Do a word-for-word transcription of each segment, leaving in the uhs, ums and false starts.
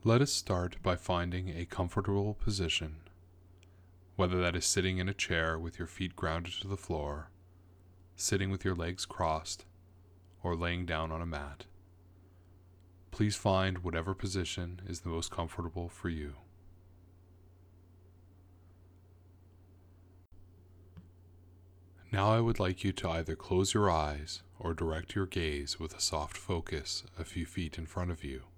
Let us start by finding a comfortable position, whether that is sitting in a chair with your feet grounded to the floor, sitting with your legs crossed, or laying down on a mat. Please find whatever position is the most comfortable for you. Now I would like you to either close your eyes or direct your gaze with a soft focus a few feet in front of you.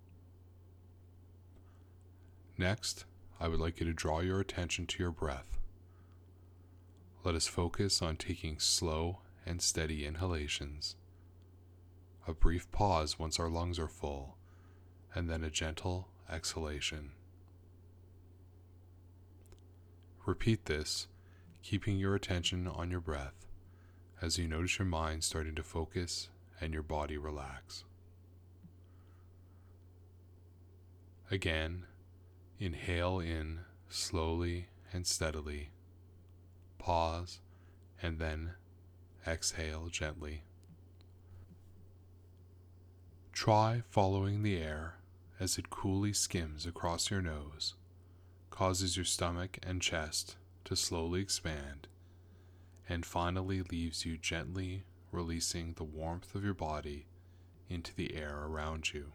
Next, I would like you to draw your attention to your breath. Let us focus on taking slow and steady inhalations, a brief pause once our lungs are full, and then a gentle exhalation. Repeat this, keeping your attention on your breath as you notice your mind starting to focus and your body relax. Again, inhale in slowly and steadily, pause, and then exhale gently. Try following the air as it coolly skims across your nose, causes your stomach and chest to slowly expand, and finally leaves you gently releasing the warmth of your body into the air around you.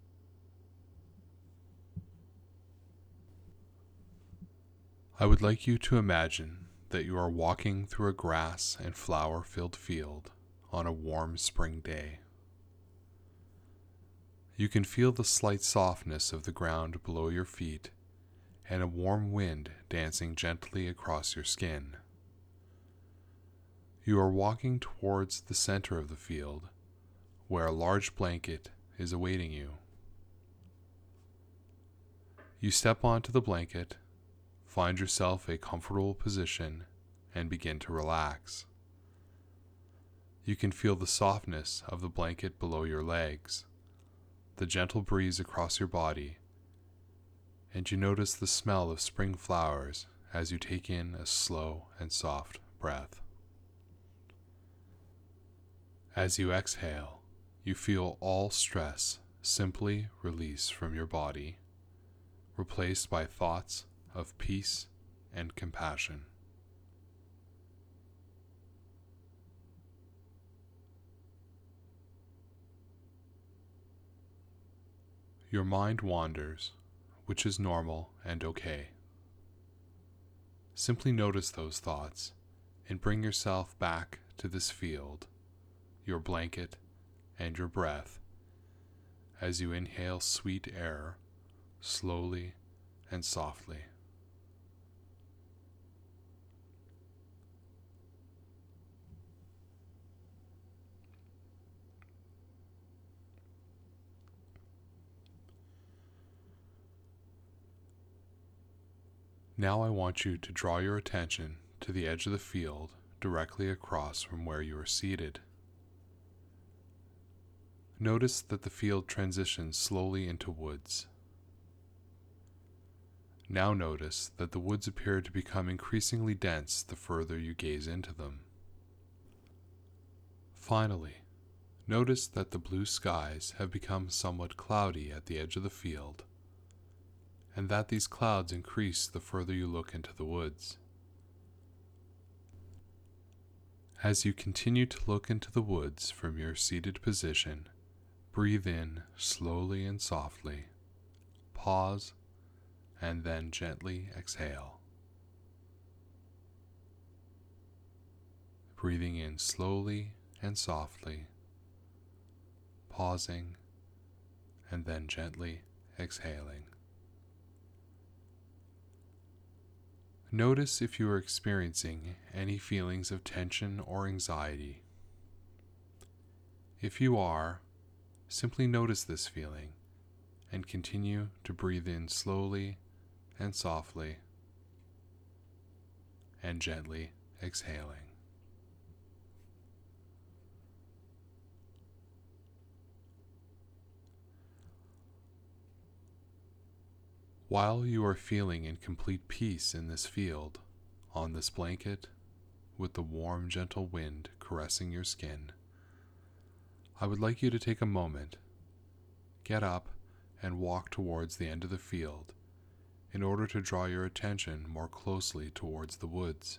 I would like you to imagine that you are walking through a grass and flower-filled field on a warm spring day. You can feel the slight softness of the ground below your feet and a warm wind dancing gently across your skin. You are walking towards the center of the field, where a large blanket is awaiting you. You step onto the blanket, find yourself a comfortable position, and begin to relax. You can feel the softness of the blanket below your legs, the gentle breeze across your body, and you notice the smell of spring flowers as you take in a slow and soft breath. As you exhale, you feel all stress simply release from your body, replaced by thoughts of peace and compassion. Your mind wanders, which is normal and okay. Simply notice those thoughts and bring yourself back to this field, your blanket, and your breath as you inhale sweet air slowly and softly. Now I want you to draw your attention to the edge of the field directly across from where you are seated. Notice that the field transitions slowly into woods. Now notice that the woods appear to become increasingly dense the further you gaze into them. Finally, notice that the blue skies have become somewhat cloudy at the edge of the field, and that these clouds increase the further you look into the woods. As you continue to look into the woods from your seated position, breathe in slowly and softly, pause, and then gently exhale. Breathing in slowly and softly, pausing, and then gently exhaling. Notice if you are experiencing any feelings of tension or anxiety. If you are, simply notice this feeling and continue to breathe in slowly and softly and gently exhaling. While you are feeling in complete peace in this field, on this blanket, with the warm, gentle wind caressing your skin, I would like you to take a moment, get up, and walk towards the end of the field in order to draw your attention more closely towards the woods.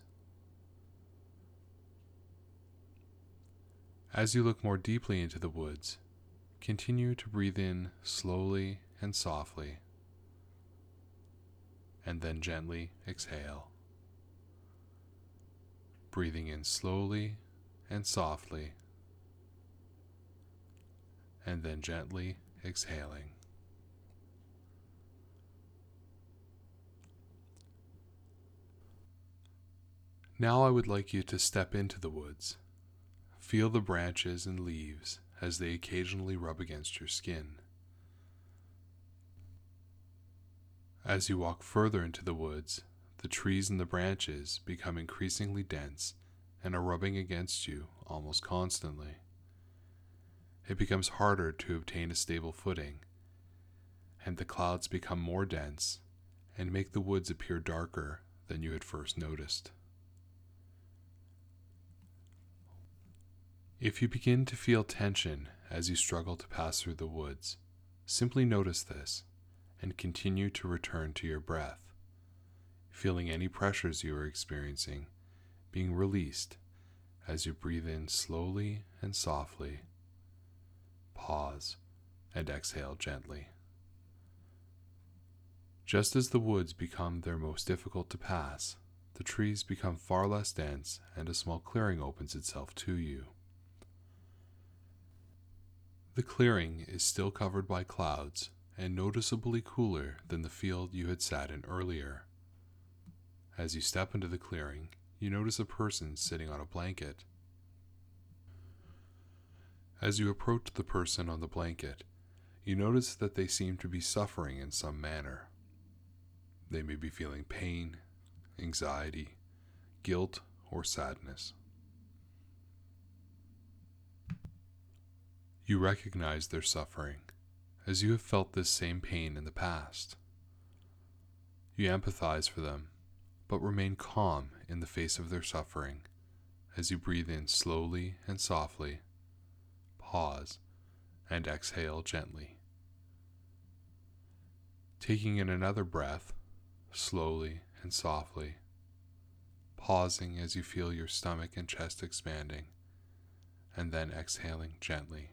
As you look more deeply into the woods, continue to breathe in slowly and softly, and then gently exhale. Breathing in slowly and softly, and then gently exhaling. Now I would like you to step into the woods. Feel the branches and leaves as they occasionally rub against your skin. As you walk further into the woods, the trees and the branches become increasingly dense and are rubbing against you almost constantly. It becomes harder to obtain a stable footing, and the clouds become more dense and make the woods appear darker than you had first noticed. If you begin to feel tension as you struggle to pass through the woods, simply notice this and continue to return to your breath, feeling any pressures you are experiencing being released as you breathe in slowly and softly, pause, and exhale gently. Just as the woods become their most difficult to pass, the trees become far less dense and a small clearing opens itself to you. The clearing is still covered by clouds and noticeably cooler than the field you had sat in earlier. As you step into the clearing, you notice a person sitting on a blanket. As you approach the person on the blanket, you notice that they seem to be suffering in some manner. They may be feeling pain, anxiety, guilt, or sadness. You recognize their suffering, as you have felt this same pain in the past. You empathize for them, but remain calm in the face of their suffering as you breathe in slowly and softly, pause, and exhale gently. Taking in another breath, slowly and softly, pausing as you feel your stomach and chest expanding, and then exhaling gently.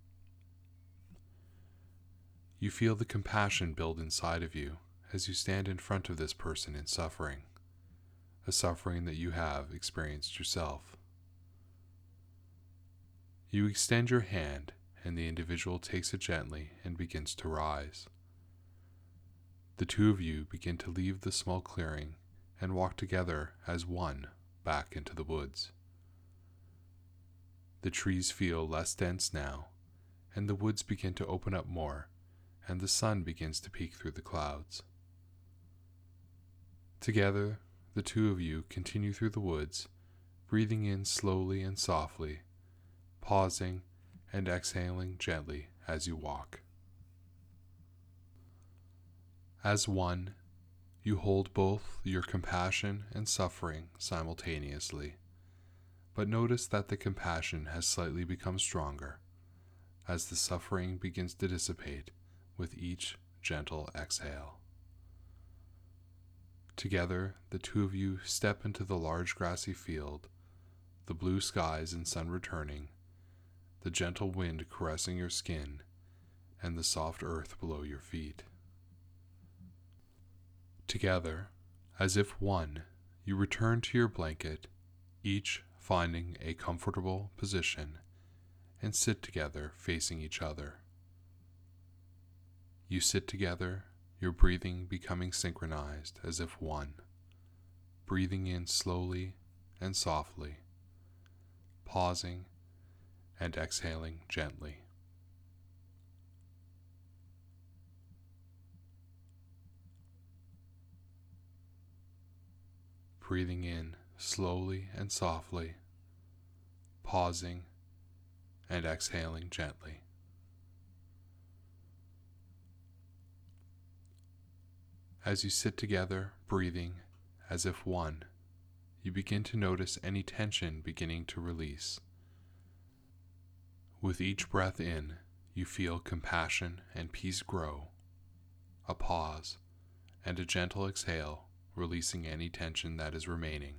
You feel the compassion build inside of you as you stand in front of this person in suffering, a suffering that you have experienced yourself. You extend your hand, and the individual takes it gently and begins to rise. The two of you begin to leave the small clearing and walk together as one back into the woods. The trees feel less dense now, and the woods begin to open up more, and the sun begins to peek through the clouds. Together, the two of you continue through the woods, breathing in slowly and softly, pausing and exhaling gently as you walk. As one, you hold both your compassion and suffering simultaneously, but notice that the compassion has slightly become stronger as the suffering begins to dissipate with each gentle exhale. Together, the two of you step into the large grassy field, the blue skies and sun returning, the gentle wind caressing your skin, and the soft earth below your feet. Together, as if one, you return to your blanket, each finding a comfortable position, and sit together facing each other. You sit together, your breathing becoming synchronized as if one, breathing in slowly and softly, pausing and exhaling gently. Breathing in slowly and softly, pausing and exhaling gently. As you sit together, breathing as if one, you begin to notice any tension beginning to release. With each breath in, you feel compassion and peace grow, a pause, and a gentle exhale, releasing any tension that is remaining.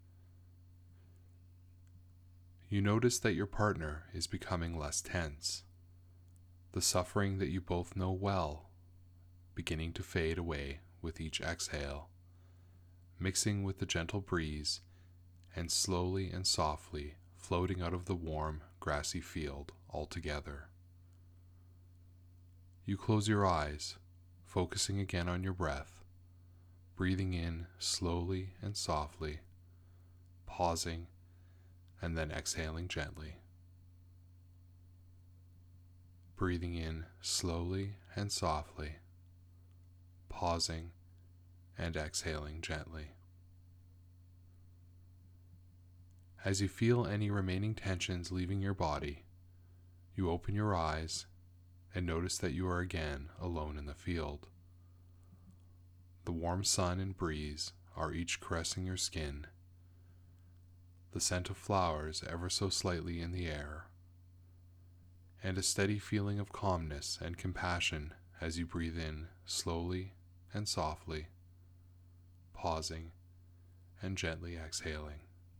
You notice that your partner is becoming less tense, the suffering that you both know well beginning to fade away with each exhale, mixing with the gentle breeze and slowly and softly floating out of the warm, grassy field altogether. You close your eyes, focusing again on your breath, breathing in slowly and softly, pausing, and then exhaling gently. Breathing in slowly and softly, pausing, and exhaling gently. As you feel any remaining tensions leaving your body, you open your eyes and notice that you are again alone in the field. The warm sun and breeze are each caressing your skin, the scent of flowers ever so slightly in the air, and a steady feeling of calmness and compassion as you breathe in slowly and softly, pausing and gently exhaling.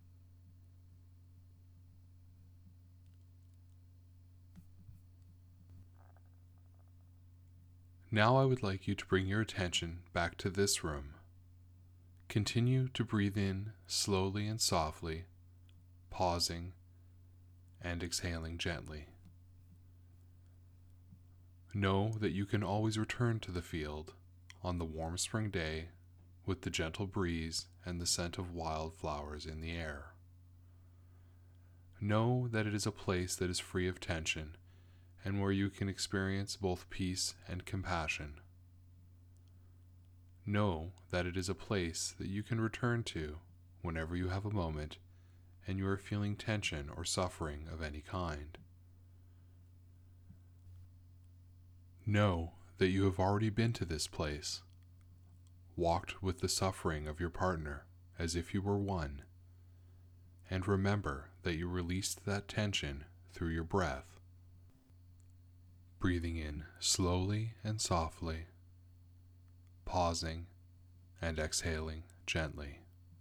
Now I would like you to bring your attention back to this room. Continue to breathe in slowly and softly, pausing and exhaling gently. Know that you can always return to the field on the warm spring day with the gentle breeze and the scent of wildflowers in the air. Know that it is a place that is free of tension and where you can experience both peace and compassion. Know that it is a place that you can return to whenever you have a moment and you are feeling tension or suffering of any kind. Know that you have already been to this place, walked with the suffering of your partner as if you were one, and remember that you released that tension through your breath, breathing in slowly and softly, pausing and exhaling gently.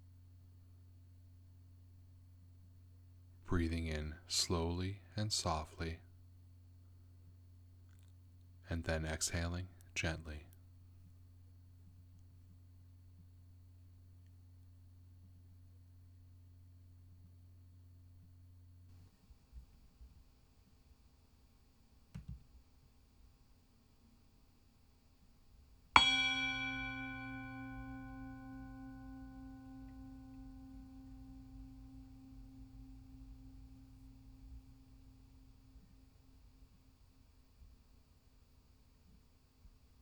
Breathing in slowly and softly, and then exhaling gently.